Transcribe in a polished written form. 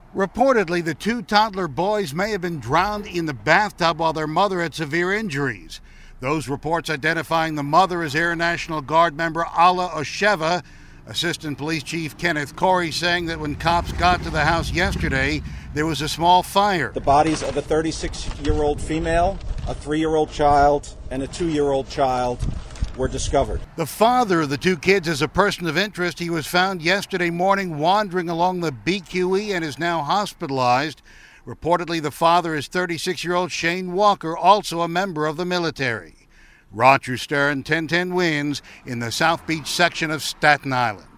Reportedly, the two toddler boys may have been drowned in the bathtub while their mother had severe injuries. Those reports identifying the mother as Air National Guard member Alla Osheva. Assistant Police Chief Kenneth Corey saying that when cops got to the house yesterday, there was a small fire. The bodies of a 36-year-old female, a 3-year-old child, and a 2-year-old child were discovered. The father of the two kids is a person of interest. He was found yesterday morning wandering along the BQE and is now hospitalized. Reportedly, the father is 36-year-old Shane Walker, also a member of the military. Roger Stern, 1010 Wins, in the South Beach section of Staten Island.